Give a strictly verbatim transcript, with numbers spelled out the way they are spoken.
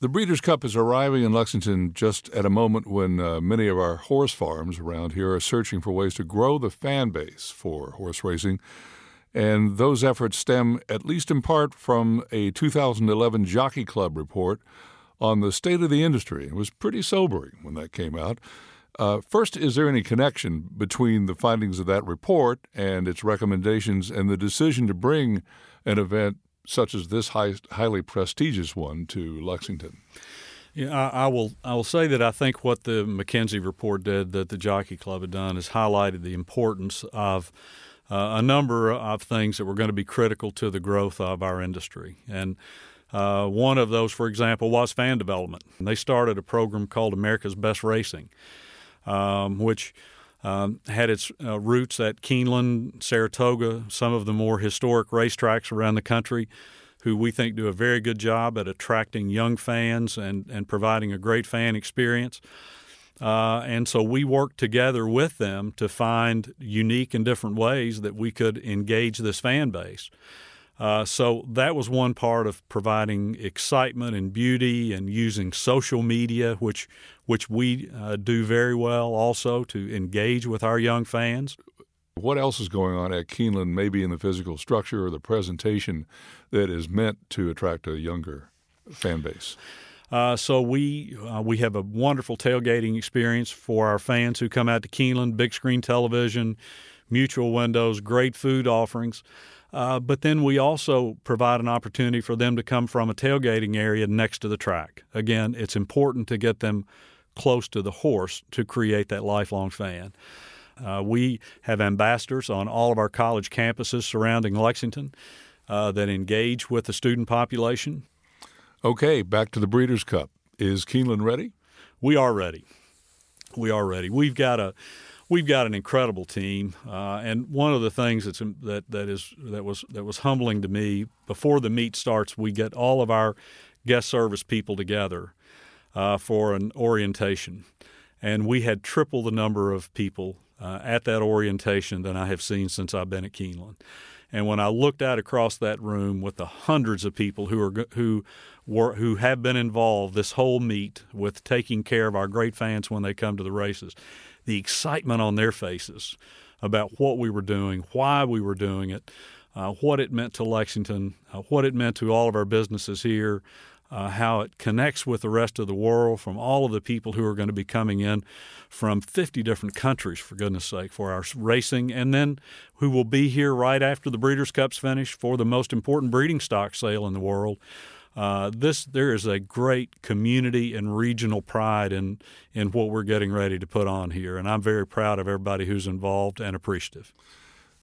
The Breeders' Cup is arriving in Lexington just at a moment when uh, many of our horse farms around here are searching for ways to grow the fan base for horse racing. And those efforts stem, at least in part, from a two thousand eleven Jockey Club report on the state of the industry. It was pretty sobering when that came out. Uh, first, is there any connection between the findings of that report and its recommendations and the decision to bring an event such as this high, highly prestigious one to Lexington? Yeah, I, I will. I will say that I think what the McKinsey report did, that the Jockey Club had done, is highlighted the importance of uh, a number of things that were going to be critical to the growth of our industry. And uh, one of those, for example, was fan development. And they started a program called America's Best Racing, um, which Um, had its uh, roots at Keeneland, Saratoga, some of the more historic racetracks around the country, who we think do a very good job at attracting young fans and, and providing a great fan experience. Uh, and so we worked together with them to find unique and different ways that we could engage this fan base. Uh, so that was one part of providing excitement and beauty and using social media, which which we uh, do very well also, to engage with our young fans. What else is going on at Keeneland, maybe in the physical structure or the presentation, that is meant to attract a younger fan base? Uh, so we uh, we have a wonderful tailgating experience for our fans who come out to Keeneland, big screen television, mutual windows, great food offerings. Uh, but then we also provide an opportunity for them to come from a tailgating area next to the track. Again, it's important to get them close to the horse to create that lifelong fan. Uh, we have ambassadors on all of our college campuses surrounding Lexington uh, that engage with the student population. Okay, back to the Breeders' Cup. Is Keeneland ready? We are ready. We are ready. We've got a We've got an incredible team, uh, and one of the things that's that that is that was that was humbling to me, before the meet starts, we get all of our guest service people together uh, for an orientation, and we had triple the number of people uh, at that orientation than I have seen since I've been at Keeneland. And when I looked out across that room with the hundreds of people who are who were who have been involved this whole meet with taking care of our great fans when they come to the races, the excitement on their faces about what we were doing, why we were doing it, uh, what it meant to Lexington, uh, what it meant to all of our businesses here, uh, how it connects with the rest of the world, from all of the people who are going to be coming in from fifty different countries, for goodness sake, for our racing, and then who will be here right after the Breeders' Cup's finished for the most important breeding stock sale in the world. Uh, this there is a great community and regional pride in in what we're getting ready to put on here, and I'm very proud of everybody who's involved and appreciative.